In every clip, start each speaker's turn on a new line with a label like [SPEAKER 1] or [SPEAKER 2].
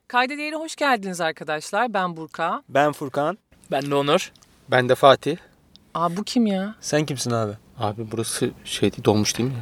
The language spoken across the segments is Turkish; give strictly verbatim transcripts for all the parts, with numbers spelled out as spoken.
[SPEAKER 1] Kayda Değer'e hoş geldiniz arkadaşlar. Ben Burka.
[SPEAKER 2] Ben Furkan.
[SPEAKER 3] Ben de Onur.
[SPEAKER 4] Ben de Fatih.
[SPEAKER 1] Aa bu kim ya?
[SPEAKER 2] Sen kimsin abi?
[SPEAKER 4] Abi burası şey değil, dolmuş değil mi?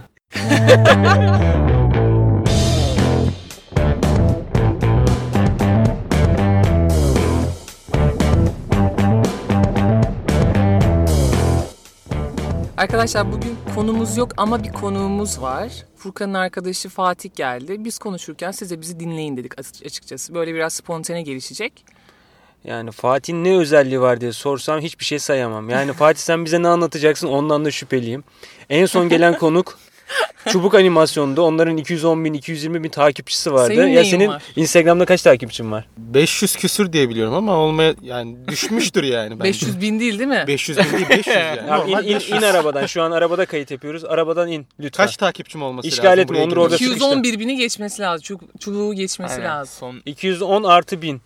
[SPEAKER 1] Arkadaşlar bugün konumuz yok ama bir konuğumuz var. Furkan'ın arkadaşı Fatih geldi. Biz konuşurken siz de bizi dinleyin dedik açıkçası. Böyle biraz spontane gelişecek.
[SPEAKER 2] Yani Fatih'in ne özelliği var diye sorsam hiçbir şey sayamam. Yani Fatih sen bize ne anlatacaksın ondan da şüpheliyim. En son gelen konuk Çubuk Animasyon'da, onların iki yüz on bin iki yüz yirmi bin takipçisi vardı.
[SPEAKER 1] Senin
[SPEAKER 2] ya senin
[SPEAKER 1] var?
[SPEAKER 2] Instagram'da kaç takipçin var?
[SPEAKER 4] beş yüz küsür diye biliyorum ama olmaya yani düşmüştür yani. Bence.
[SPEAKER 1] beş yüz bin değil değil mi?
[SPEAKER 4] beş yüz bin değil, beş yüz yani.
[SPEAKER 2] Abi in, in, in arabadan. Şu an arabada kayıt yapıyoruz. Arabadan in lütfen.
[SPEAKER 4] Kaç takipçim olması
[SPEAKER 2] İşgal
[SPEAKER 4] lazım?
[SPEAKER 2] etme,
[SPEAKER 4] buraya
[SPEAKER 2] Onur
[SPEAKER 4] girmek
[SPEAKER 2] orada
[SPEAKER 4] için?
[SPEAKER 1] iki yüz on bir bini geçmesi lazım. Çub- çubuğu geçmesi
[SPEAKER 3] Aynen.
[SPEAKER 1] lazım.
[SPEAKER 3] Son
[SPEAKER 2] iki yüz on artı bin.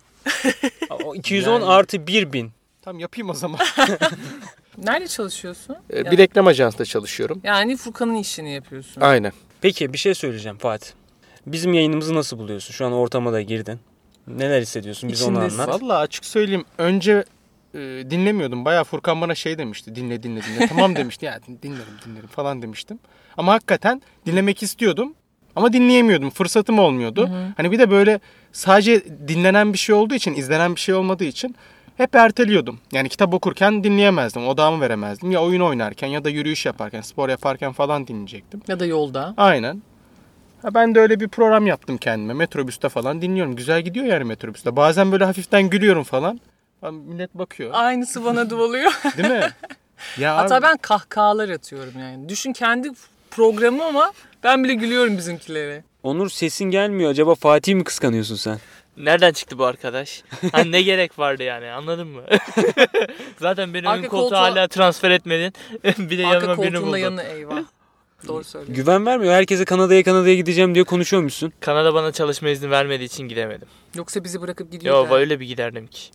[SPEAKER 2] iki yüz on
[SPEAKER 4] Yani.
[SPEAKER 2] artı bir bin.
[SPEAKER 4] Tamam yapayım o zaman.
[SPEAKER 1] Nerede çalışıyorsun?
[SPEAKER 4] Ee, bir reklam ajansında çalışıyorum.
[SPEAKER 1] Yani Furkan'ın işini yapıyorsun.
[SPEAKER 4] Aynen.
[SPEAKER 2] Peki bir şey söyleyeceğim Fatih. Bizim yayınımızı nasıl buluyorsun? Şu an ortama da girdin. Neler hissediyorsun? Bize onu
[SPEAKER 1] İçindesin.
[SPEAKER 2] anlat.
[SPEAKER 4] Vallahi açık söyleyeyim. Önce e, dinlemiyordum. Bayağı Furkan bana şey demişti. Dinle dinle dinle. Tamam demişti. Ya dinlerim dinlerim falan demiştim. Ama hakikaten dinlemek istiyordum. Ama dinleyemiyordum. Fırsatım olmuyordu.
[SPEAKER 1] Hı hı.
[SPEAKER 4] Hani bir de böyle sadece dinlenen bir şey olduğu için, izlenen bir şey olmadığı için hep erteliyordum. Yani kitap okurken dinleyemezdim. Odağımı veremezdim. Ya oyun oynarken ya da yürüyüş yaparken, spor yaparken falan dinleyecektim.
[SPEAKER 1] Ya da yolda.
[SPEAKER 4] Aynen. Ha, ben de öyle bir program yaptım kendime. Metrobüste falan dinliyorum. Güzel gidiyor yani metrobüste. Bazen böyle hafiften gülüyorum falan. Millet bakıyor.
[SPEAKER 1] Aynısı bana da oluyor.
[SPEAKER 4] Değil mi? Ya
[SPEAKER 1] Hatta
[SPEAKER 4] abi,
[SPEAKER 1] ben kahkahalar atıyorum yani. Düşün kendi programı ama ben bile gülüyorum bizimkilere.
[SPEAKER 2] Onur sesin gelmiyor. Acaba Fatih'i mi kıskanıyorsun sen?
[SPEAKER 3] nereden çıktı bu arkadaş? Hani ne gerek vardı yani, anladın mı? Zaten benim
[SPEAKER 1] Arka
[SPEAKER 3] ön koltuğu
[SPEAKER 1] koltuğa-
[SPEAKER 3] hala transfer etmedin. Bir de
[SPEAKER 1] Arka
[SPEAKER 3] yanıma birini
[SPEAKER 1] koltuğunda
[SPEAKER 3] buldun.
[SPEAKER 1] yanı eyvah. Doğru söylüyorsun.
[SPEAKER 2] Güven vermiyor. Herkese Kanada'ya Kanada'ya gideceğim diye konuşuyormuşsun.
[SPEAKER 3] Kanada bana çalışma izni vermediği için gidemedim.
[SPEAKER 1] Yoksa bizi bırakıp gidiyor.
[SPEAKER 3] Yo, öyle bir giderdim ki.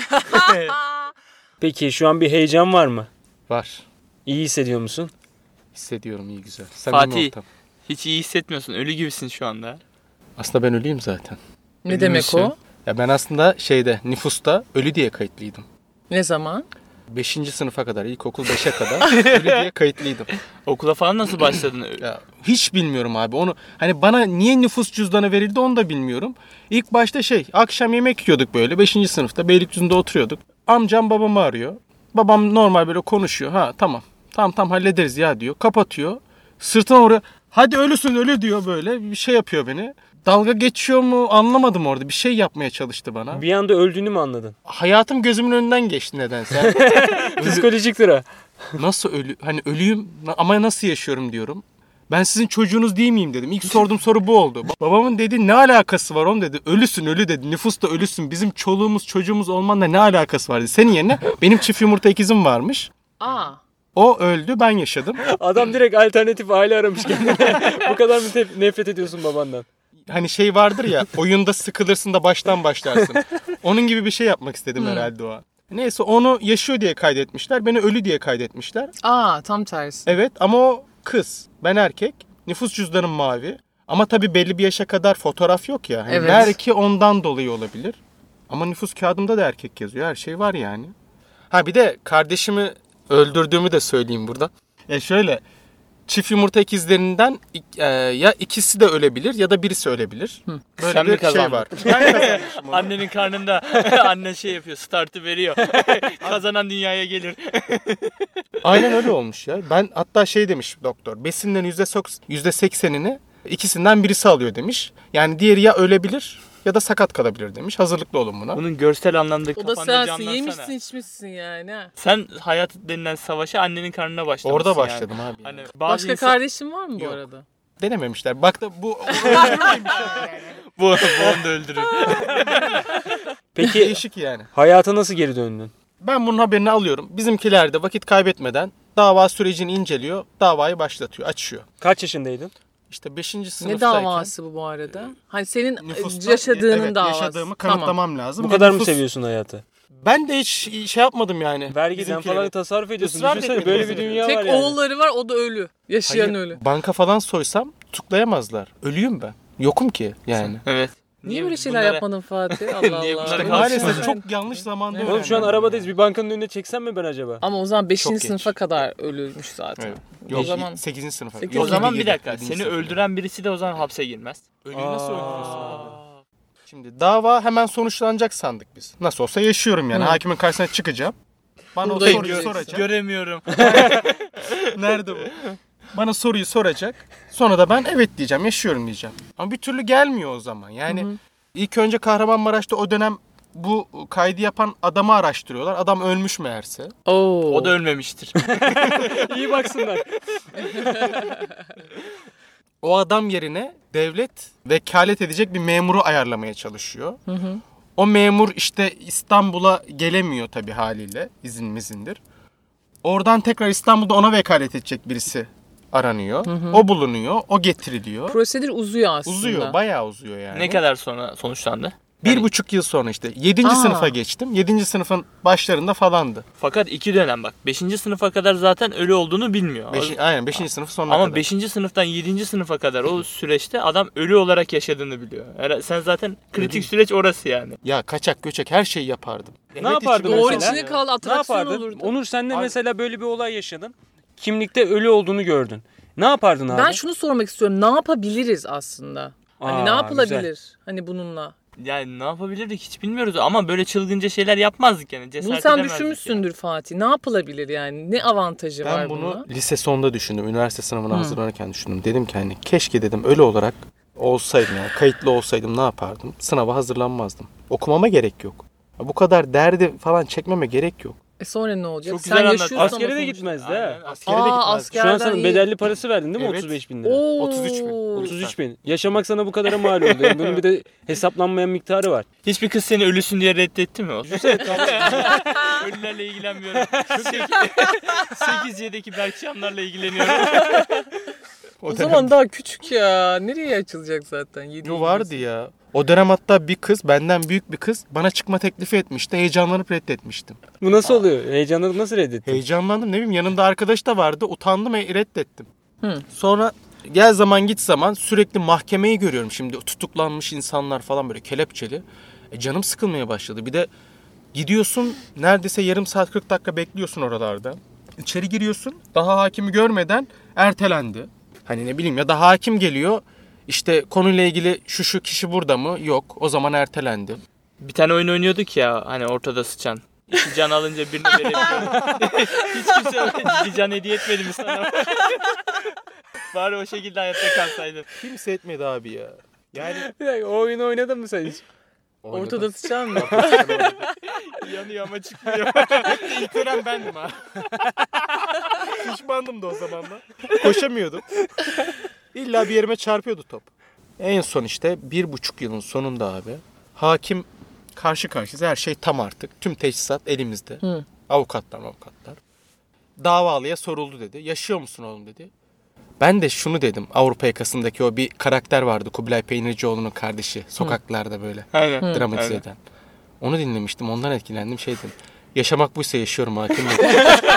[SPEAKER 2] Peki şu an bir heyecan var mı?
[SPEAKER 4] var.
[SPEAKER 2] İyi hissediyor musun?
[SPEAKER 4] Hissediyorum, iyi güzel. Samimi
[SPEAKER 3] Fatih.
[SPEAKER 4] ortam.
[SPEAKER 3] Hiç iyi hissetmiyorsun. Ölü gibisin şu anda.
[SPEAKER 4] Aslında ben ölüyüm zaten.
[SPEAKER 1] Ne demek
[SPEAKER 4] Ölümsün.
[SPEAKER 1] o?
[SPEAKER 4] Ya ben aslında şeyde, nüfusta ölü diye kayıtlıydım.
[SPEAKER 1] Ne zaman?
[SPEAKER 4] Beşinci sınıfa kadar, ilkokul beşe kadar ölü diye kayıtlıydım.
[SPEAKER 3] Okula falan nasıl başladın?
[SPEAKER 4] Ya hiç bilmiyorum abi onu. Hani bana niye nüfus cüzdanı verildi onu da bilmiyorum. İlk başta şey, akşam yemek yiyorduk böyle beşinci sınıfta Beylikdüzü'nde oturuyorduk. Amcam babamı arıyor. Babam normal böyle konuşuyor. Ha tamam. Tamam tamam hallederiz ya diyor. Kapatıyor. Sırtına oraya hadi ölüsün ölü diyor böyle. Bir şey yapıyor beni. Dalga geçiyor mu anlamadım orada. Bir şey yapmaya çalıştı bana.
[SPEAKER 2] Bir anda öldüğünü mü anladın?
[SPEAKER 4] Hayatım gözümün önünden geçti nedense.
[SPEAKER 2] Psikolojiktir o.
[SPEAKER 4] Nasıl ölü hani ölüyüm ama nasıl yaşıyorum diyorum. Ben sizin çocuğunuz değil miyim dedim. İlk sorduğum soru bu oldu. Babamın dedi ne alakası var onun dedi. Ölüsün ölü dedi. Nüfusta ölüsün. Bizim çoluğumuz çocuğumuz olmanla ne alakası var dedi. Senin yerine benim çift yumurta ikizim varmış.
[SPEAKER 1] Aa.
[SPEAKER 4] O öldü ben yaşadım.
[SPEAKER 2] Adam direkt alternatif aile aramış kendine. Bu kadar mı tef- nefret ediyorsun babandan?
[SPEAKER 4] Hani şey vardır ya oyunda sıkılırsın da baştan başlarsın. Onun gibi bir şey yapmak istedim
[SPEAKER 1] Hmm.
[SPEAKER 4] herhalde o an. Neyse onu yaşıyor diye kaydetmişler. Beni ölü diye kaydetmişler.
[SPEAKER 1] Aa tam tersi.
[SPEAKER 4] Evet ama o kız. Ben erkek. Nüfus cüzdanım mavi. Ama tabii belli bir yaşa kadar fotoğraf yok ya. Hani
[SPEAKER 1] Evet.
[SPEAKER 4] belki ondan dolayı olabilir. Ama nüfus kağıdımda da erkek yazıyor. Her şey var yani. Ha bir de kardeşimi öldürdüğümü de söyleyeyim burada. E şöyle. Çift yumurta ikizlerinden e, ya ikisi de ölebilir ya da birisi ölebilir. Böyle
[SPEAKER 3] Sen mi
[SPEAKER 4] bir şey
[SPEAKER 3] kazandın?
[SPEAKER 4] var. Ben kazanmışım onu.
[SPEAKER 3] Annenin karnında annen şey yapıyor, startı veriyor. Kazanan dünyaya gelir.
[SPEAKER 4] Aynen öyle olmuş ya. Ben hatta şey demiş doktor. Besinlerin yüzde seksenini ikisinden birisi alıyor demiş. Yani diğeri ya ölebilir ya da sakat kalabilir demiş. Hazırlıklı olun buna.
[SPEAKER 3] Bunun görsel anlamda
[SPEAKER 1] O da
[SPEAKER 3] kafanda
[SPEAKER 1] sensin.
[SPEAKER 3] canlansana.
[SPEAKER 1] Yemişsin içmişsin yani. Ha.
[SPEAKER 3] Sen hayat denilen savaşa annenin karnına başlamışsın.
[SPEAKER 4] Orada başladım
[SPEAKER 3] yani.
[SPEAKER 4] abi.
[SPEAKER 3] Hani bazı
[SPEAKER 1] Başka
[SPEAKER 3] insan-
[SPEAKER 1] kardeşin var mı bu
[SPEAKER 4] Yok.
[SPEAKER 1] arada?
[SPEAKER 4] Denememişler. Bak da bu
[SPEAKER 3] bu, bu onu da öldürür.
[SPEAKER 2] Peki
[SPEAKER 4] değişik yani.
[SPEAKER 2] hayata nasıl geri döndün?
[SPEAKER 4] Ben bunun haberini alıyorum. Bizimkiler de vakit kaybetmeden dava sürecini inceliyor. Davayı başlatıyor, açıyor.
[SPEAKER 2] Kaç yaşındaydın?
[SPEAKER 4] İşte beşinci
[SPEAKER 1] Ne
[SPEAKER 4] sınıftayken.
[SPEAKER 1] davası bu bu arada? Hani senin
[SPEAKER 4] Nüfusta-
[SPEAKER 1] yaşadığının
[SPEAKER 4] evet,
[SPEAKER 1] davası.
[SPEAKER 4] yaşadığımı
[SPEAKER 1] Tamam.
[SPEAKER 4] kanıtlamam lazım.
[SPEAKER 2] Bu
[SPEAKER 4] Ve
[SPEAKER 2] kadar mı
[SPEAKER 4] nüfus-
[SPEAKER 2] seviyorsun hayatı?
[SPEAKER 4] Ben de hiç şey yapmadım yani.
[SPEAKER 2] Vergiden
[SPEAKER 4] Bizimkileri.
[SPEAKER 2] falan tasarruf ediyorsun.
[SPEAKER 4] Israr
[SPEAKER 2] Düşünsene
[SPEAKER 4] etmedim
[SPEAKER 2] böyle bir
[SPEAKER 4] bizimkileri.
[SPEAKER 2] dünya
[SPEAKER 1] Tek
[SPEAKER 2] var yani.
[SPEAKER 1] oğulları var, o da ölü. Yaşayan
[SPEAKER 4] Hayır,
[SPEAKER 1] ölü.
[SPEAKER 4] banka falan soysam tutuklayamazlar. Ölüyüm ben. Yokum ki yani.
[SPEAKER 3] Evet.
[SPEAKER 1] Niye böyle şeyler
[SPEAKER 3] bunlara-
[SPEAKER 1] yapmadın Fatih? Allah
[SPEAKER 3] Niye
[SPEAKER 1] Allah.
[SPEAKER 3] bunlara
[SPEAKER 1] Öyle
[SPEAKER 4] Maalesef
[SPEAKER 1] şey-
[SPEAKER 4] çok yanlış zamanda
[SPEAKER 1] Evet.
[SPEAKER 2] Oğlum şu an
[SPEAKER 4] öğrendim.
[SPEAKER 2] arabadayız. Bir bankanın önüne çeksem mi ben acaba?
[SPEAKER 1] Ama o zaman beşinci
[SPEAKER 4] Çok geç.
[SPEAKER 1] sınıfa kadar ölüymüş zaten.
[SPEAKER 4] Evet.
[SPEAKER 1] O
[SPEAKER 4] Yok,
[SPEAKER 1] zaman
[SPEAKER 4] sekizinci sınıfa.
[SPEAKER 1] Sekiz-
[SPEAKER 3] O
[SPEAKER 4] Yok,
[SPEAKER 3] zaman
[SPEAKER 4] yedi,
[SPEAKER 3] bir dakika.
[SPEAKER 4] yedinci
[SPEAKER 3] Seni
[SPEAKER 4] sınıfa.
[SPEAKER 3] öldüren birisi de o zaman hapse girmez.
[SPEAKER 4] Ölüyü nasıl öldürüyorsun
[SPEAKER 2] Aa.
[SPEAKER 4] abi? Şimdi dava hemen sonuçlanacak sandık biz. Nasıl olsa yaşıyorum yani.
[SPEAKER 1] Hı.
[SPEAKER 4] Hakimin karşısına çıkacağım. Bana o
[SPEAKER 1] Buradayım
[SPEAKER 4] soruyu
[SPEAKER 1] diyeceksin.
[SPEAKER 4] soracak.
[SPEAKER 3] Göremiyorum.
[SPEAKER 4] Nerede bu? Bana soruyu soracak. Sonra da ben evet diyeceğim, yaşıyorum diyeceğim. Ama bir türlü gelmiyor o zaman. Yani
[SPEAKER 1] Hı hı.
[SPEAKER 4] ilk önce Kahramanmaraş'ta o dönem bu kaydı yapan adamı araştırıyorlar. Adam ölmüş meğerse.
[SPEAKER 1] Oo.
[SPEAKER 3] O da ölmemiştir.
[SPEAKER 2] İyi baksınlar.
[SPEAKER 4] O adam yerine devlet vekalet edecek bir memuru ayarlamaya çalışıyor.
[SPEAKER 1] Hı hı.
[SPEAKER 4] O memur işte İstanbul'a gelemiyor tabii haliyle. İzin mizindir. Oradan tekrar İstanbul'da ona vekalet edecek birisi aranıyor.
[SPEAKER 1] Hı hı.
[SPEAKER 4] O bulunuyor. O getiriliyor.
[SPEAKER 1] Prosedür uzuyor aslında.
[SPEAKER 4] Uzuyor. Bayağı uzuyor yani.
[SPEAKER 3] Ne kadar sonra sonuçlandı?
[SPEAKER 4] Bir buçuk yıl sonra işte. Yedinci
[SPEAKER 1] Aa.
[SPEAKER 4] sınıfa geçtim. Yedinci sınıfın başlarında falandı.
[SPEAKER 3] Fakat iki dönem bak. Beşinci sınıfa kadar zaten ölü olduğunu bilmiyor.
[SPEAKER 4] Beşi, aynen beşinci sınıf sonuna
[SPEAKER 3] Ama
[SPEAKER 4] kadar.
[SPEAKER 3] beşinci sınıftan yedinci sınıfa kadar o süreçte adam ölü olarak yaşadığını biliyor. Her- Sen zaten kritik
[SPEAKER 4] Öyle.
[SPEAKER 3] süreç orası yani.
[SPEAKER 4] Ya kaçak göçek her şeyi yapardım.
[SPEAKER 2] Ne yapardın
[SPEAKER 1] Doğru
[SPEAKER 2] mesela?
[SPEAKER 1] içine kal
[SPEAKER 2] Ne
[SPEAKER 1] atraksiyon
[SPEAKER 2] yapardın?
[SPEAKER 1] olurdu.
[SPEAKER 2] Onur sen de
[SPEAKER 4] Abi-
[SPEAKER 2] mesela böyle bir olay yaşadın. Kimlikte ölü olduğunu gördün. Ne yapardın abi?
[SPEAKER 1] Ben şunu sormak istiyorum. Ne yapabiliriz aslında? Hani
[SPEAKER 2] Aa,
[SPEAKER 1] ne yapılabilir?
[SPEAKER 2] güzel.
[SPEAKER 1] Hani bununla.
[SPEAKER 3] Yani ne yapabilirdik hiç bilmiyoruz ama böyle çılgınca şeyler yapmazdık yani. Cesaret
[SPEAKER 1] Bunu sen
[SPEAKER 3] edemezdik
[SPEAKER 1] düşünmüşsündür Fatih. Ne yapılabilir yani? Ne avantajı var
[SPEAKER 4] Ben bunu
[SPEAKER 1] bununla?
[SPEAKER 4] lise sonunda düşündüm. Üniversite sınavına
[SPEAKER 1] Hı.
[SPEAKER 4] hazırlanırken düşündüm. Dedim ki hani keşke dedim ölü olarak olsaydım yani kayıtlı olsaydım ne yapardım? Sınava hazırlanmazdım. Okumama gerek yok. Bu kadar derdi falan çekmeme gerek yok.
[SPEAKER 1] E sonra ne olacak?
[SPEAKER 3] Çok
[SPEAKER 1] Sen
[SPEAKER 3] güzel anlattın.
[SPEAKER 1] yaşıyorsun ama
[SPEAKER 2] Askere de
[SPEAKER 1] sonuçta.
[SPEAKER 2] gitmezdi
[SPEAKER 3] Aynen.
[SPEAKER 2] ha.
[SPEAKER 4] Askere de
[SPEAKER 1] Aa,
[SPEAKER 4] gitmezdim.
[SPEAKER 1] asker-
[SPEAKER 2] Şu an
[SPEAKER 1] Yerden
[SPEAKER 2] sana
[SPEAKER 1] iyi.
[SPEAKER 2] bedelli parası verdin değil mi?
[SPEAKER 4] Evet.
[SPEAKER 2] otuz beş bin lira.
[SPEAKER 1] Oo.
[SPEAKER 4] otuz üç bin.
[SPEAKER 2] otuz üç bin. Yaşamak sana bu kadara mal oldu. Yani bunun bir de hesaplanmayan miktarı var.
[SPEAKER 3] Hiçbir kız seni ölüsün diye reddetti mi o? Ölülerle ilgilenmiyorum. sekiz C'deki Berkcanlarla ilgileniyorum.
[SPEAKER 1] O zaman daha küçük ya. Nereye açılacak zaten? Yedi
[SPEAKER 4] Yo vardı ya. O dönem hatta bir kız, benden büyük bir kız bana çıkma teklifi etmişti. Heyecanlanıp reddetmiştim.
[SPEAKER 2] Bu nasıl oluyor? Heyecanını nasıl reddettin?
[SPEAKER 4] Heyecanlandım ne bileyim yanında arkadaş da vardı. Utandım ve reddettim.
[SPEAKER 1] Hı.
[SPEAKER 4] Sonra gel zaman git zaman sürekli mahkemeyi görüyorum şimdi. Tutuklanmış insanlar falan böyle kelepçeli. E canım sıkılmaya başladı. Bir de gidiyorsun neredeyse yarım saat kırk dakika bekliyorsun oralarda. İçeri giriyorsun daha hakimi görmeden ertelendi. Hani ne bileyim ya da hakim geliyor. İşte konuyla ilgili şu şu kişi burada mı? Yok. O zaman ertelendi.
[SPEAKER 3] Bir tane oyun oynuyorduk ya hani ortada sıçan. İki can alınca birini verebiliyorum. Hiç kimse öyle bir can hediye etmedi mi sana? Bari o şekilde hayatta kalsaydın.
[SPEAKER 4] Kimse etmedi abi ya. Yani
[SPEAKER 2] Bir dakika, o oyunu oynadın mı sen hiç?
[SPEAKER 1] Ortada sıçan mı?
[SPEAKER 3] Yanıyor ama çıkmıyor.
[SPEAKER 4] İlk gören bendim ha. Pişmandım da o zaman da. Koşamıyordum. İlla bir yerime çarpıyordu top. En son işte bir buçuk yılın sonunda abi hakim karşı karşıyayız. Her şey tam artık. Tüm teçhizat elimizde.
[SPEAKER 1] Hı.
[SPEAKER 4] Avukatlar avukatlar. Davalıya soruldu dedi. Yaşıyor musun oğlum dedi. Ben de şunu dedim. Avrupa yakasındaki o bir karakter vardı. Kubilay Peynircioğlu'nun kardeşi. Sokaklarda böyle
[SPEAKER 3] Aynen.
[SPEAKER 4] dramatize
[SPEAKER 3] Aynen.
[SPEAKER 4] eden. Onu dinlemiştim. Ondan etkilendim. Şey dedim. Yaşamak buysa yaşıyorum hakim dedi.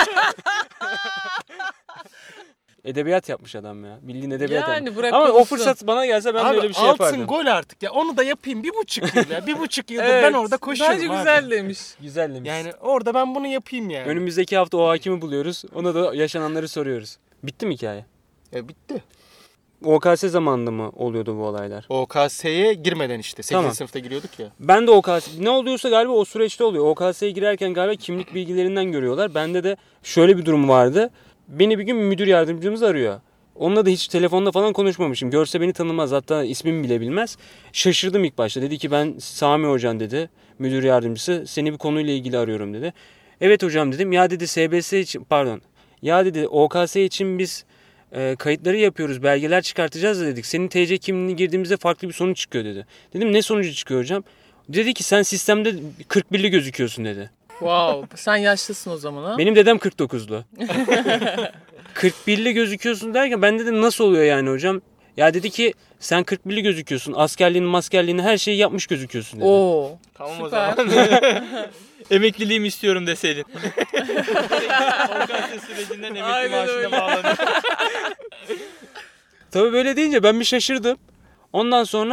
[SPEAKER 2] Edebiyat yapmış adam ya. Bildiğin edebiyat
[SPEAKER 1] Yani
[SPEAKER 2] yapmış.
[SPEAKER 1] bırak
[SPEAKER 2] Ama o
[SPEAKER 1] konuşsun.
[SPEAKER 2] fırsat bana gelse ben de
[SPEAKER 4] Abi
[SPEAKER 2] öyle bir şey
[SPEAKER 4] altsın
[SPEAKER 2] yapardım.
[SPEAKER 4] gol artık ya. Onu da yapayım. Bir buçuk yıl ya. Bir buçuk yıldır
[SPEAKER 1] Evet,
[SPEAKER 4] ben orada koşuyorum
[SPEAKER 1] Bence
[SPEAKER 4] abi.
[SPEAKER 1] güzel demiş.
[SPEAKER 2] Güzel demiş.
[SPEAKER 4] Yani orada ben bunu yapayım yani.
[SPEAKER 2] Önümüzdeki hafta o hakimi buluyoruz. Ona da yaşananları soruyoruz. Bitti mi hikaye?
[SPEAKER 4] E, bitti.
[SPEAKER 2] O K S zamanında mı oluyordu bu olaylar?
[SPEAKER 4] O K S'ye girmeden işte. sekizinci
[SPEAKER 2] Tamam.
[SPEAKER 4] sınıfta giriyorduk ya.
[SPEAKER 2] Ben de O K S ne oluyorsa galiba o süreçte oluyor. O K S'ye girerken galiba kimlik bilgilerinden görüyorlar. Bende de şöyle bir durum vardı. Beni bir gün müdür yardımcımız arıyor. Onunla da hiç telefonda falan konuşmamışım. Görse beni tanımaz. Hatta ismimi bile bilmez. Şaşırdım ilk başta. Dedi ki ben Sami Hocam dedi. Müdür yardımcısı. Seni bir konuyla ilgili arıyorum dedi. Evet hocam dedim. Ya dedi S B S için pardon. Ya dedi O K S için biz e, kayıtları yapıyoruz. Belgeler çıkartacağız da dedik. Senin T C kimliğini girdiğimizde farklı bir sonuç çıkıyor dedi. Dedim ne sonucu çıkıyor hocam? Dedi ki sen sistemde kırk birli gözüküyorsun dedi.
[SPEAKER 1] Wow. Sen yaşlısın o zaman ha?
[SPEAKER 2] Benim dedem kırk dokuzlu. kırk birli gözüküyorsun derken ben dedim nasıl oluyor yani hocam? Ya dedi ki sen kırk birli gözüküyorsun. Askerliğini maskerliğini her şeyi yapmış gözüküyorsun dedi.
[SPEAKER 1] Oo.
[SPEAKER 3] Tamam
[SPEAKER 1] Süper.
[SPEAKER 3] o zaman. Emekliliğimi istiyorum deseydin. O K S sürecinden emekli
[SPEAKER 1] Aynen
[SPEAKER 3] maaşına
[SPEAKER 1] öyle.
[SPEAKER 3] bağlanıyor.
[SPEAKER 2] Tabii böyle deyince ben bir şaşırdım. Ondan sonra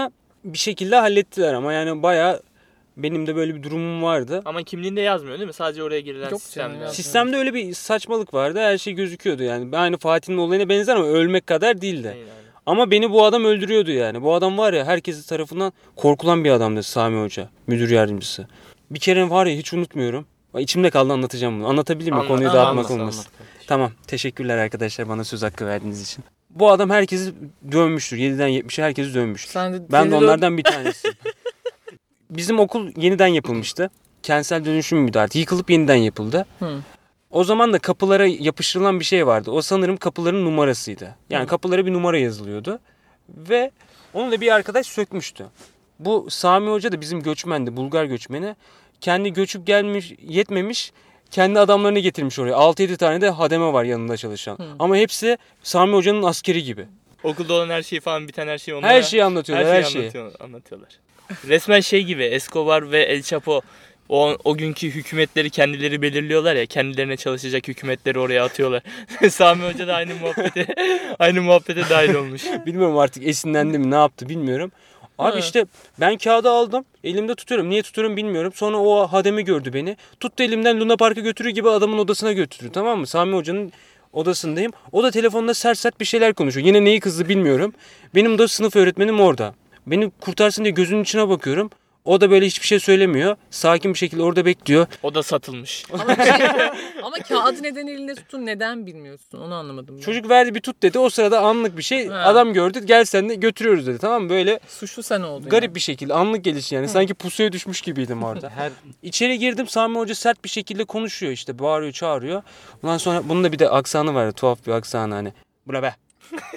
[SPEAKER 2] bir şekilde hallettiler ama yani bayağı benim de böyle bir durumum vardı.
[SPEAKER 3] Ama kimliğinde yazmıyor değil mi? Sadece oraya girilen
[SPEAKER 1] Yok
[SPEAKER 3] sistemde.
[SPEAKER 1] canım, yazmıyor.
[SPEAKER 2] Sistemde öyle bir saçmalık vardı. Her şey gözüküyordu yani. Aynı Fatih'in olayına benzer ama ölmek kadar değildi.
[SPEAKER 3] Aynen, aynen.
[SPEAKER 2] Ama beni bu adam öldürüyordu yani. Bu adam var ya herkesin tarafından korkulan bir adamdı Sami Hoca. Müdür yardımcısı. Bir kere var ya hiç unutmuyorum. İçimde kaldı anlatacağım bunu. Anlatabilir miyim?
[SPEAKER 3] Anlat,
[SPEAKER 2] Konuyu
[SPEAKER 3] anlat,
[SPEAKER 2] dağıtmak
[SPEAKER 4] Anlat,
[SPEAKER 2] olmasın.
[SPEAKER 4] anlat.
[SPEAKER 2] Tamam. Teşekkürler arkadaşlar bana söz hakkı verdiğiniz için. Bu adam herkesi dövmüştür. yediden yetmişe herkesi dövmüştür.
[SPEAKER 1] Sen de,
[SPEAKER 2] Ben
[SPEAKER 1] seni
[SPEAKER 2] de
[SPEAKER 1] de-
[SPEAKER 2] onlardan bir tanesiyim. Bizim okul yeniden yapılmıştı. Kentsel dönüşüm müydü artık? Yıkılıp yeniden yapıldı.
[SPEAKER 1] Hı.
[SPEAKER 2] O zaman da kapılara yapıştırılan bir şey vardı. O sanırım kapıların numarasıydı. Yani
[SPEAKER 1] Hı.
[SPEAKER 2] kapılara bir numara yazılıyordu. Ve onu da bir arkadaş sökmüştü. Bu Sami Hoca da bizim göçmendi, Bulgar göçmeni. Kendi göçüp gelmiş, yetmemiş, kendi adamlarını getirmiş oraya. altı yedi tane de hademe var yanında çalışan.
[SPEAKER 1] Hı.
[SPEAKER 2] Ama hepsi Sami Hoca'nın askeri gibi.
[SPEAKER 3] Okulda olan her şeyi falan, biten her şeyi onlara...
[SPEAKER 2] Her şeyi anlatıyorlar, her,
[SPEAKER 3] şeyi
[SPEAKER 2] şeyi.
[SPEAKER 3] anlatıyor- anlatıyorlar. Resmen şey gibi, Escobar ve El Chapo o, o günkü hükümetleri kendileri belirliyorlar ya, kendilerine çalışacak hükümetleri oraya atıyorlar. Sami Hoca da aynı muhabbete aynı muhabbete dahil olmuş.
[SPEAKER 2] Bilmiyorum artık esinlendi mi ne yaptı bilmiyorum. Abi
[SPEAKER 1] Ha.
[SPEAKER 2] işte ben kağıdı aldım. Elimde tutuyorum. Niye tutuyorum bilmiyorum. Sonra o hademi gördü beni. Tuttu elimden Luna Park'a götürür gibi adamın odasına götürdü. Tamam mı? Sami Hoca'nın odasındayım. O da telefonda sert sert bir şeyler konuşuyor. Yine neyi kızdı bilmiyorum. Benim de sınıf öğretmenim orada. Beni kurtarsın diye gözünün içine bakıyorum. O da böyle hiçbir şey söylemiyor. Sakin bir şekilde orada bekliyor.
[SPEAKER 3] O da satılmış.
[SPEAKER 1] Ama, bir şey, ama kağıdı neden elinde tutun, neden bilmiyorsun? Onu anlamadım ben.
[SPEAKER 2] Çocuk verdi bir tut dedi. O sırada anlık bir şey.
[SPEAKER 1] Ha.
[SPEAKER 2] Adam gördü. Gel sen de götürüyoruz dedi. Tamam mı? Böyle
[SPEAKER 1] Suçlu sen oldun.
[SPEAKER 2] garip
[SPEAKER 1] yani.
[SPEAKER 2] bir şekilde anlık geliş yani. Sanki pusuya düşmüş gibiydim orada.
[SPEAKER 4] Her
[SPEAKER 2] İçeri girdim, Sami Hoca sert bir şekilde konuşuyor işte, bağırıyor çağırıyor. Ondan sonra bunun da bir de aksanı var, tuhaf bir aksanı hani. Bu ne be?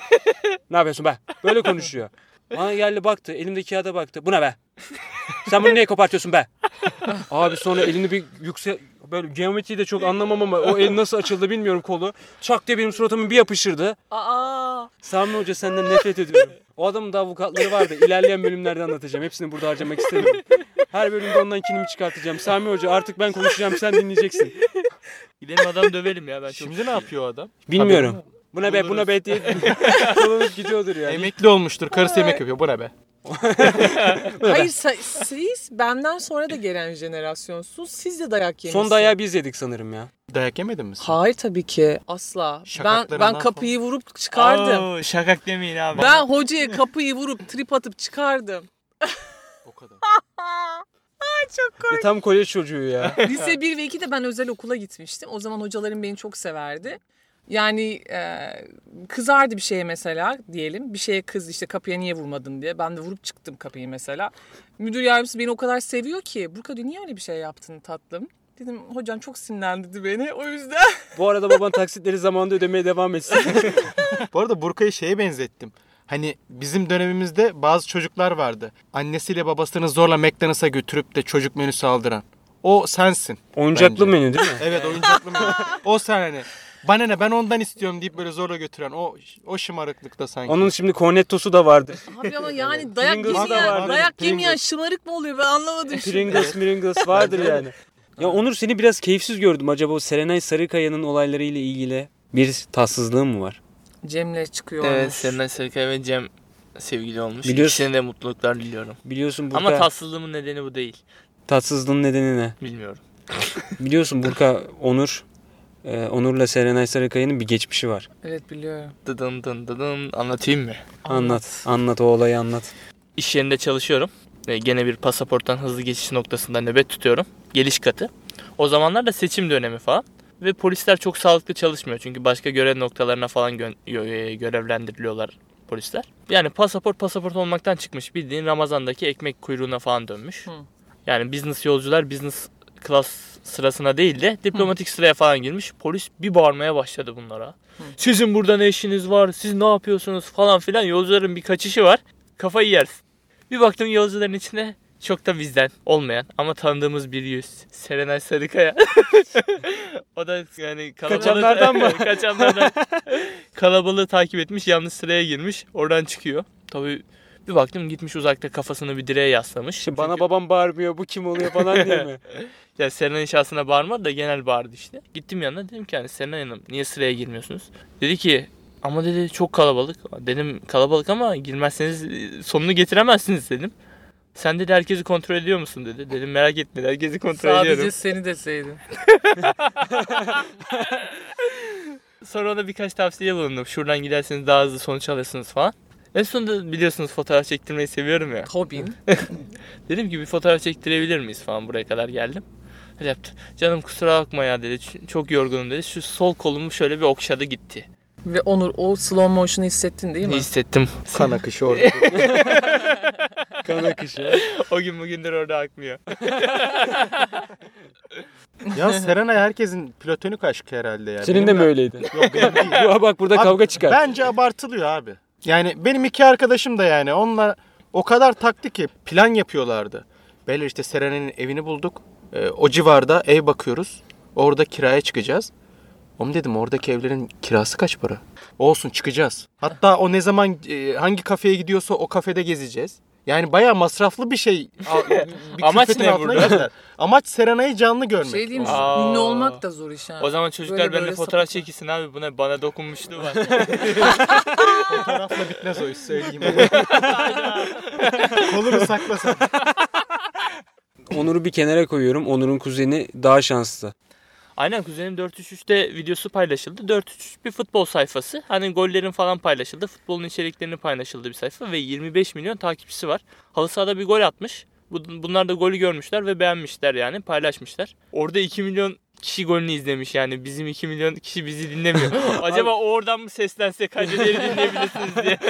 [SPEAKER 2] Ne yapıyorsun be? Böyle konuşuyor. Bana geldi baktı, elimdeki kağıda baktı. Bu ne be? Sen bunu niye kopartıyorsun be? Abi sonra elini bir yüksek, böyle geometriyi de çok anlamam ama o el nasıl açıldı bilmiyorum kolu. Çak diye benim suratıma bir yapıştırdı.
[SPEAKER 1] Aa!
[SPEAKER 2] Sami Hoca senden nefret ediyorum. O adamın da avukatları vardı. İlerleyen bölümlerde anlatacağım. Hepsini burada harcamak istemiyorum. Her bölümde ondan kinimi çıkartacağım. Sami Hoca artık ben konuşacağım, sen dinleyeceksin.
[SPEAKER 3] Gidelim adam dövelim ya ben çok.
[SPEAKER 4] Şimdi ne yapıyor o adam?
[SPEAKER 2] Bilmiyorum. Buna be buna be diye dolanıp gidiyordur yani.
[SPEAKER 4] Emekli olmuştur. Karısı yemek yapıyor. Bu ne be?
[SPEAKER 1] Hayır sa- siz benden sonra da gelen jenerasyonsunuz. Siz de dayak yemişsiniz.
[SPEAKER 2] Son dayağı biz yedik sanırım ya.
[SPEAKER 4] Dayak yemedin mi sen?
[SPEAKER 1] Hayır tabii ki. Asla. Ben
[SPEAKER 4] Şakaklarından
[SPEAKER 1] ben kapıyı vurup çıkardım.
[SPEAKER 3] Oo, şakak demeyin abi.
[SPEAKER 1] Ben hocaya kapıyı vurup trip atıp çıkardım.
[SPEAKER 4] O kadar.
[SPEAKER 2] E, tam kolej çocuğu ya.
[SPEAKER 1] Lise bir ve ikide ben özel okula gitmiştim. O zaman hocalarım beni çok severdi. Yani e, kızardı bir şeye mesela diyelim. Bir şeye kız işte kapıya niye vurmadın diye. Ben de vurup çıktım kapıyı mesela. Müdür yardımcısı beni o kadar seviyor ki. Burka niye öyle bir şey yaptın tatlım? Dedim hocam çok sinirlendirdi beni o yüzden.
[SPEAKER 2] Bu arada baban taksitleri zamanında ödemeye devam etsin.
[SPEAKER 4] Bu arada Burka'yı şeye benzettim. Hani bizim dönemimizde bazı çocuklar vardı. Annesiyle babasını zorla McDonald's'a götürüp de çocuk menüsü aldıran. O sensin.
[SPEAKER 2] Oyuncaklı
[SPEAKER 4] bence.
[SPEAKER 2] menü değil mi?
[SPEAKER 4] Evet, oyuncaklı menü. O sen hani. Bana ne, ben ondan istiyorum deyip böyle zorla götüren o o şımarıklıkta sanki.
[SPEAKER 2] Onun şimdi cornettosu da vardır.
[SPEAKER 1] Abi ama yani dayak
[SPEAKER 2] Pringles da
[SPEAKER 1] yemeyen,
[SPEAKER 2] vardı.
[SPEAKER 1] dayak
[SPEAKER 4] Pringles.
[SPEAKER 1] yemeyen şımarık mı oluyor ben anlamadım şimdi.
[SPEAKER 2] Pringles, Pringles vardır yani. Ya Onur, seni biraz keyifsiz gördüm. Acaba o Serenay Sarıkaya'nın olaylarıyla ilgili bir tatsızlığın mı var?
[SPEAKER 1] Cem'le çıkıyor.
[SPEAKER 3] Evet, Serenay Sarıkaya ve Cem sevgili olmuş.
[SPEAKER 2] Biliyorsun.
[SPEAKER 3] İkisine de mutluluklar diliyorum.
[SPEAKER 2] Biliyorsun Burka,
[SPEAKER 3] Ama tatsızlığımın nedeni bu değil.
[SPEAKER 2] tatsızlığın nedeni ne?
[SPEAKER 3] Bilmiyorum.
[SPEAKER 2] Biliyorsun Burka, Onur, e, Onur'la Serenay Sarıkaya'nın bir geçmişi var.
[SPEAKER 1] Evet biliyorum.
[SPEAKER 3] Dıdın dın dıdın anlatayım mı?
[SPEAKER 2] Anlat, anlat o olayı anlat.
[SPEAKER 3] İş yerinde çalışıyorum. Ve gene bir pasaporttan hızlı geçiş noktasında nöbet tutuyorum. Geliş katı. O zamanlar da seçim dönemi falan. Ve polisler çok sağlıklı çalışmıyor. Çünkü başka görev noktalarına falan gö- görevlendiriliyorlar polisler. Yani pasaport pasaport olmaktan çıkmış. Bildiğin Ramazan'daki ekmek kuyruğuna falan dönmüş.
[SPEAKER 1] Hı.
[SPEAKER 3] Yani business yolcular business class sırasına değil de diplomatik sıraya falan girmiş. Polis bir bağırmaya başladı bunlara. Hı. Sizin burada ne işiniz var? Siz ne yapıyorsunuz falan filan. Yolcuların bir kaçışı var. Kafayı yersin. Bir baktım yolcuların içine çok da bizden olmayan ama tanıdığımız bir yüz. Serenay Sarıkaya. O da yani kalabalığı,
[SPEAKER 2] Kaçanlardan mı?
[SPEAKER 3] Kaçanlardan. Kalabalığı takip etmiş, yanlış sıraya girmiş. Oradan çıkıyor. Tabii bir baktım gitmiş uzakta kafasını bir direğe yaslamış.
[SPEAKER 2] İşte bana
[SPEAKER 3] Çünkü-
[SPEAKER 2] babam bağırmıyor, bu kim oluyor falan diye mi?
[SPEAKER 3] Ya Serenay'ın şahsına bağırmadı da genel bağırdı işte. Gittim yanına dedim ki hani Serenay Hanım niye sıraya girmiyorsunuz? Dedi ki Ama dedi çok kalabalık. Dedim kalabalık ama girmezseniz sonunu getiremezsiniz dedim. Sen dedi herkesi kontrol ediyor musun dedi. Dedim merak etme herkesi kontrol
[SPEAKER 1] Sadece
[SPEAKER 3] ediyorum.
[SPEAKER 1] Sadece seni deseydin.
[SPEAKER 3] Sonra ona birkaç tavsiye bulundum. Şuradan giderseniz daha hızlı sonuç alırsınız falan. En sonunda biliyorsunuz fotoğraf çektirmeyi seviyorum ya.
[SPEAKER 1] Hobin.
[SPEAKER 3] Dedim ki bir fotoğraf çektirebilir miyiz falan, buraya kadar geldim. Öyle yaptı. Canım kusura bakma ya dedi. Çok yorgunum dedi. Şu sol kolumu şöyle bir okşadı gitti.
[SPEAKER 1] Ve Onur o slow motion'u hissettin değil mi?
[SPEAKER 3] Hissettim.
[SPEAKER 4] Kan akışı orada.
[SPEAKER 2] Kan akışı.
[SPEAKER 3] O gün bugündür orada akmıyor.
[SPEAKER 4] Ya Serenay herkesin platonik aşkı herhalde yani.
[SPEAKER 2] Senin
[SPEAKER 4] Benim
[SPEAKER 2] de mi öyleydi?
[SPEAKER 4] Yok benim değil.
[SPEAKER 2] Ya bak burada
[SPEAKER 4] Abi,
[SPEAKER 2] kavga çıkar.
[SPEAKER 4] Bence abartılıyor abi. Yani benim iki arkadaşım da yani onunla o kadar taktı ki plan yapıyorlardı. Böyle işte Serenay'ın evini bulduk. Ee, o civarda ev bakıyoruz. Orada kiraya çıkacağız. Oğlum dedim oradaki evlerin kirası kaç para? Olsun çıkacağız. Hatta o ne zaman e, hangi kafeye gidiyorsa o kafede gezeceğiz. Yani bayağı masraflı bir şey. Bir
[SPEAKER 3] Amaç
[SPEAKER 4] külfetin
[SPEAKER 3] ne
[SPEAKER 4] altına
[SPEAKER 3] burada?
[SPEAKER 4] girdiler. Amaç Serenay'ı canlı görmek.
[SPEAKER 1] Şey diyeyim mi?
[SPEAKER 3] Aa.
[SPEAKER 1] Ünlü olmak da zor iş ha.
[SPEAKER 3] O zaman çocuklar
[SPEAKER 1] Böyle
[SPEAKER 3] benimle
[SPEAKER 1] böyle
[SPEAKER 3] fotoğraf
[SPEAKER 1] sapıklar.
[SPEAKER 3] çekilsin abi. Buna bana dokunmuşluğu var.
[SPEAKER 4] Fotoğrafla bitmez o iş söyleyeyim. Kolunu saklasan.
[SPEAKER 2] Onur'u bir kenara koyuyorum. Onur'un kuzeni daha şanslı.
[SPEAKER 3] Aynen, kuzenim dört üç üçte videosu paylaşıldı. dört üç üç bir futbol sayfası. Hani gollerin falan paylaşıldı. Futbolun içeriklerini paylaşıldığı bir sayfa ve yirmi beş milyon takipçisi var. Halı sahada bir gol atmış. Bunlar da golü görmüşler ve beğenmişler, yani paylaşmışlar. Orada iki milyon kişi golünü izlemiş, yani bizim iki milyon kişi bizi dinlemiyor. Acaba oradan mı seslensek hacıları dinleyebilirsiniz diye.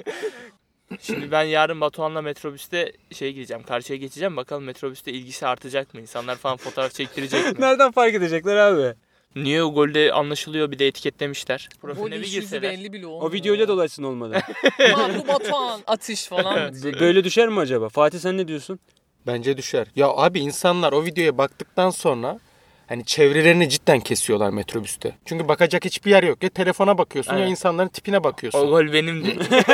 [SPEAKER 3] Şimdi ben yarın Batuhan'la metrobüste şeye gideceğim, karşıya geçeceğim. Bakalım metrobüste ilgisi artacak mı? İnsanlar falan fotoğraf çektirecek mi?
[SPEAKER 2] Nereden fark edecekler abi?
[SPEAKER 3] Niye o golde anlaşılıyor, bir de etiketlemişler.
[SPEAKER 1] Gol
[SPEAKER 3] Profiline bir
[SPEAKER 1] iş yüzü
[SPEAKER 3] girseler.
[SPEAKER 1] belli bile olmuyor.
[SPEAKER 2] O videoyla dolaşsın olmadı.
[SPEAKER 1] Ama bu Batuhan atış falan mı diyecek?
[SPEAKER 2] Böyle düşer mi acaba? Fatih sen ne diyorsun?
[SPEAKER 4] Bence düşer. Ya abi insanlar o videoya baktıktan sonra hani çevrelerini cidden kesiyorlar metrobüste. Çünkü bakacak hiçbir yer yok. Ya telefona bakıyorsun
[SPEAKER 3] Evet.
[SPEAKER 4] ya insanların tipine bakıyorsun.
[SPEAKER 3] O gol benimdi.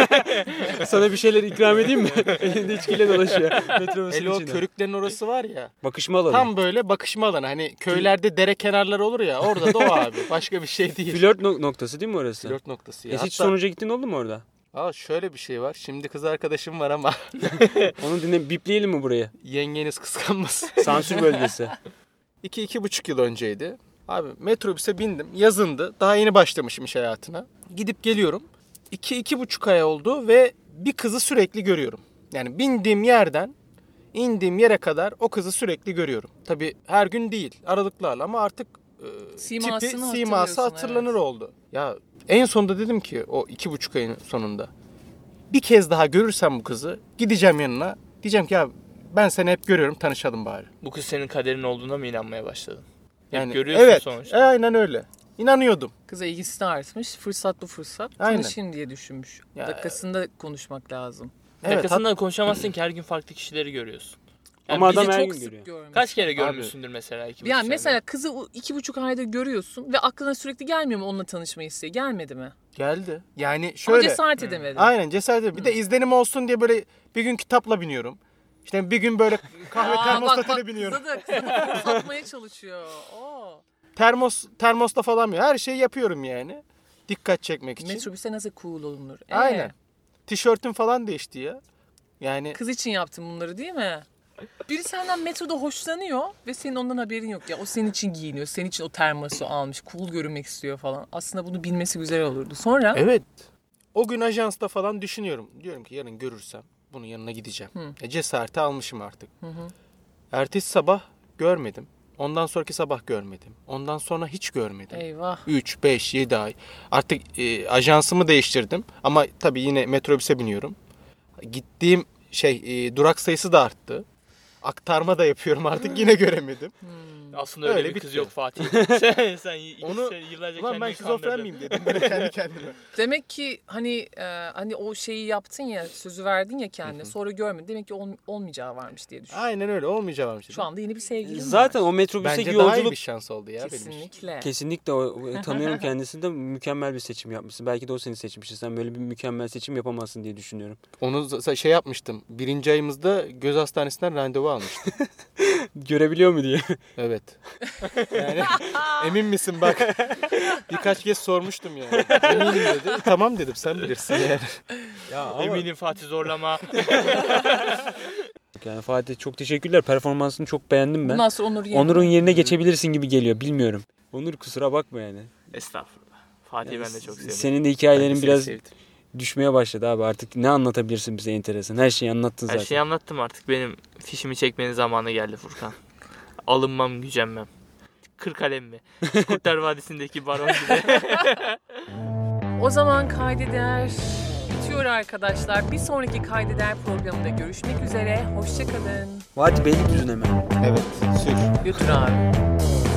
[SPEAKER 2] Sana bir şeyler ikram edeyim mi? Elinde içkiyle dolaşıyor. Metrobüsün
[SPEAKER 4] Hele o
[SPEAKER 2] içinde.
[SPEAKER 4] körüklerin orası var ya.
[SPEAKER 2] Bakışma alanı.
[SPEAKER 4] Tam böyle bakışma alanı. Hani köylerde dere kenarları olur ya. Orada da o abi. Başka bir şey değil.
[SPEAKER 2] Flört no- noktası değil mi orası?
[SPEAKER 4] Flört noktası ya.
[SPEAKER 2] E, hiç
[SPEAKER 4] Hatta-
[SPEAKER 2] sonuca gittin oldu mu orada?
[SPEAKER 4] Aa, şöyle bir şey var. Şimdi kız arkadaşım var ama
[SPEAKER 2] Onu dinle, bipleyelim mi buraya?
[SPEAKER 4] yengeniz kıskanmasın.
[SPEAKER 2] Sansür bölgesi.
[SPEAKER 4] iki iki buçuk yıl önceydi. Abi metrobüse bindim. Yazındı. Daha yeni başlamışım iş hayatına. Gidip geliyorum. iki iki buçuk ay oldu ve bir kızı sürekli görüyorum. Yani bindiğim yerden indiğim yere kadar o kızı sürekli görüyorum. Tabii her gün değil. Aralıklarla ama artık e,
[SPEAKER 1] Simasını
[SPEAKER 4] tipi, siması
[SPEAKER 1] hatırlıyorsun,
[SPEAKER 4] hatırlanır
[SPEAKER 1] evet.
[SPEAKER 4] oldu. Ya en sonunda dedim ki o iki buçuk ayın sonunda bir kez daha görürsem bu kızı gideceğim yanına. Diyeceğim ki ya ben seni hep görüyorum, tanışalım bari.
[SPEAKER 3] Bu kız senin kaderin olduğuna mı inanmaya başladın? Hep
[SPEAKER 4] Yani
[SPEAKER 3] görüyorsun
[SPEAKER 4] evet,
[SPEAKER 3] sonuçta.
[SPEAKER 4] e, aynen öyle. İnanıyordum.
[SPEAKER 1] Kıza ilgisi de artmış. Fırsat bu fırsat.
[SPEAKER 4] Aynen.
[SPEAKER 1] Tanışayım diye düşünmüş.
[SPEAKER 4] Ya-
[SPEAKER 1] Dakikasında konuşmak lazım.
[SPEAKER 4] Evet,
[SPEAKER 3] Dakikasında konuşamazsın ki, her gün farklı kişileri görüyorsun. Yani
[SPEAKER 2] Ama
[SPEAKER 3] bizi
[SPEAKER 2] adam her
[SPEAKER 1] çok
[SPEAKER 2] gün
[SPEAKER 1] sık
[SPEAKER 2] görüyor.
[SPEAKER 1] görmüş.
[SPEAKER 3] kaç kere görmüşsündür mesela? iki buçuk
[SPEAKER 1] Yani
[SPEAKER 3] senede?
[SPEAKER 1] mesela kızı o iki buçuk ayda görüyorsun ve aklına sürekli gelmiyor mu onunla tanışma isteği? Gelmedi mi?
[SPEAKER 4] geldi. Yani
[SPEAKER 1] Ama
[SPEAKER 4] şöyle.
[SPEAKER 1] cesaret edemedi.
[SPEAKER 4] Aynen cesaret edemedi. Bir de izlenim olsun diye böyle bir gün kitapla biniyorum. İşte bir gün böyle kahve
[SPEAKER 1] Aa, bak,
[SPEAKER 4] termostatıyla
[SPEAKER 1] bak,
[SPEAKER 4] biniyorum.
[SPEAKER 1] Kıza da kıza satmaya çalışıyor. Oo.
[SPEAKER 4] Termos termosla falan mı? Her şeyi yapıyorum yani. Dikkat çekmek için.
[SPEAKER 1] Metrobüse nasıl cool olunur? Ee,
[SPEAKER 4] Aynen. Tişörtüm falan değişti ya. Yani
[SPEAKER 1] Kız için yaptın bunları değil mi? Biri senden metroda hoşlanıyor ve senin ondan haberin yok ya. O senin için giyiniyor. Senin için o termosu almış. Cool görünmek istiyor falan. Aslında bunu bilmesi güzel olurdu. Sonra
[SPEAKER 4] evet. O gün ajansta falan düşünüyorum. Diyorum ki yarın görürsem bunun yanına gideceğim.
[SPEAKER 1] Hı.
[SPEAKER 4] E, cesareti almışım artık.
[SPEAKER 1] Hı hı.
[SPEAKER 4] Ertesi sabah görmedim. Ondan sonraki sabah görmedim. Ondan sonra hiç görmedim.
[SPEAKER 1] eyvah.
[SPEAKER 4] üç, beş, yedi ay. Artık e, ajansımı değiştirdim. Ama tabii yine metrobüse biniyorum. Gittiğim şey e, durak sayısı da arttı. Aktarma da yapıyorum artık yine göremedim.
[SPEAKER 3] Aslında öyle,
[SPEAKER 4] Öyle
[SPEAKER 3] bir kız
[SPEAKER 4] bitti.
[SPEAKER 3] yok Fatih. sen sen iki
[SPEAKER 4] Onu-
[SPEAKER 3] sene yıllarca
[SPEAKER 4] Ulan ben
[SPEAKER 3] kendini
[SPEAKER 4] şizofren
[SPEAKER 3] kandırdın.
[SPEAKER 4] miyim dedim böyle kendi kendime.
[SPEAKER 1] Demek ki hani e, hani o şeyi yaptın ya, sözü verdin ya kendine. Sonra görmedin. Demek ki ol, olmayacağı varmış diye düşün.
[SPEAKER 4] Aynen öyle olmayacağım.
[SPEAKER 1] Şu anda yeni bir sevgilin
[SPEAKER 2] Zaten
[SPEAKER 1] var.
[SPEAKER 2] o metrobüsteki
[SPEAKER 4] Bence daha iyi
[SPEAKER 2] yolculuk
[SPEAKER 4] bir şans oldu ya benim için.
[SPEAKER 1] Kesinlikle.
[SPEAKER 2] kesinlikle o, o- tanıyorum kendisini de mükemmel bir seçim yapmışsın. Belki de o seni seçmişti. Sen böyle bir mükemmel seçim yapamazsın diye düşünüyorum.
[SPEAKER 4] Onu z- şey yapmıştım. Birinci ayımızda göz hastanesinden randevu almıştım.
[SPEAKER 2] Görebiliyor mu diye.
[SPEAKER 4] Evet. Yani emin misin bak. Birkaç kez sormuştum yani. Eminim dedi. Tamam dedim, sen bilirsin yani.
[SPEAKER 2] Ya ama
[SPEAKER 3] Eminim Fatih zorlama.
[SPEAKER 2] yani Fatih çok teşekkürler. Performansını çok beğendim ben.
[SPEAKER 1] Bundan sonra Onur yerine.
[SPEAKER 2] Onur'un yerine geçebilirsin gibi geliyor. Bilmiyorum. Onur kusura bakma yani.
[SPEAKER 3] Estağfurullah. Fatih'i ben de çok seviyorum.
[SPEAKER 2] Senin de hikayelerin
[SPEAKER 4] Ben de seni
[SPEAKER 2] biraz
[SPEAKER 4] sevdim.
[SPEAKER 2] düşmeye başladı abi. Artık ne anlatabilirsin bize enteresan? Her şeyi anlattın zaten.
[SPEAKER 3] Her şeyi anlattım artık. Benim fişimi çekmenin zamanı geldi Furkan. Alınmam, gücenmem. Kırkalem mi? Kurtlar Vadisi'ndeki baron gibi.
[SPEAKER 1] O zaman Kaydeder bitiyor arkadaşlar. Bir sonraki Kaydeder programında görüşmek üzere. Hoşçakalın.
[SPEAKER 2] Fatih Beylikdüzü'ne mi?
[SPEAKER 4] Evet, sür.
[SPEAKER 1] Götür abi.